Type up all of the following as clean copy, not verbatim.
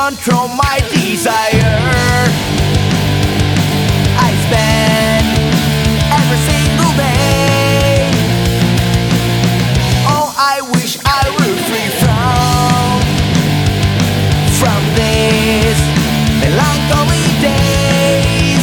control my desire. I spend every single day. Oh, I wish I were free from this melancholy days.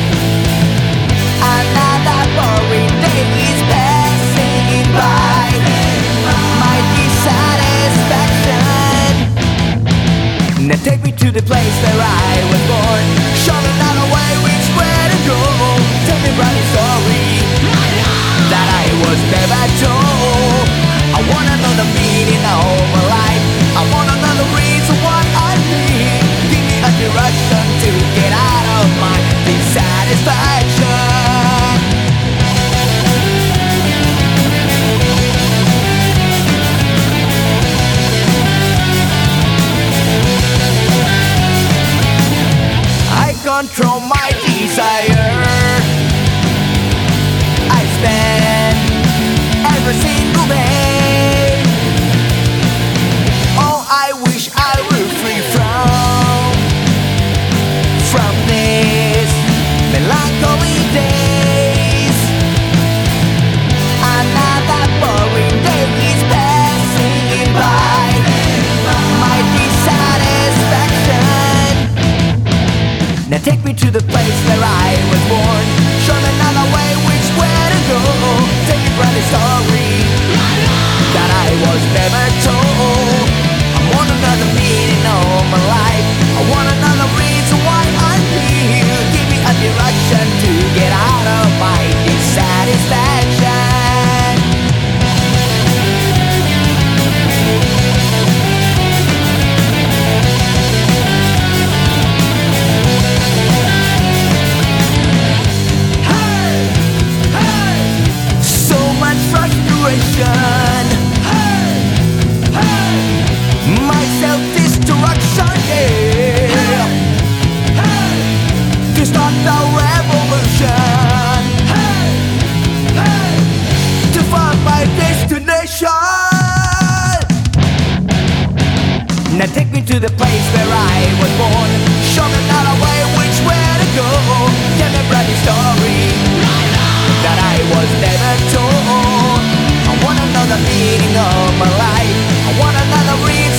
Another boring day is passing by. My dissatisfaction. Now take me to the place where I was born. Show me another way which way to go. Tell me about the story that I was never told. I wanna know the meaning of my life. I wanna know the reason why I live. Give me a direction to get out of my dissatisfaction. Control my desire. I spend every single day. Oh, I wish I were free from this melancholy days. Another boring day is passing by. My dissatisfaction. Now take me to the place where I was born. Show me another way which way to go. Take me from the story that I was never told. I want another meaning of my life. I want another reason why I'm here. Give me a direction to get out of my dissatisfaction. My self-destruction, yeah. To start the revolution, to find my destination. Now take me to the place where I was born. Show me another way which way to go. Tell me a brand new story that I was never told. I wanna know the meaning of my life. I want another reason.